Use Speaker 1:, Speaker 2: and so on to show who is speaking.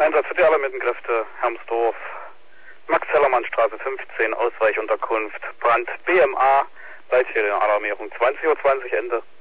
Speaker 1: Einsatz für die Alarmiertenkräfte, Hermsdorf, Max-Hellermann-Straße 15, Ausweichunterkunft, Brand BMA, Leitferienalarmierung, 20:20 Uhr Ende.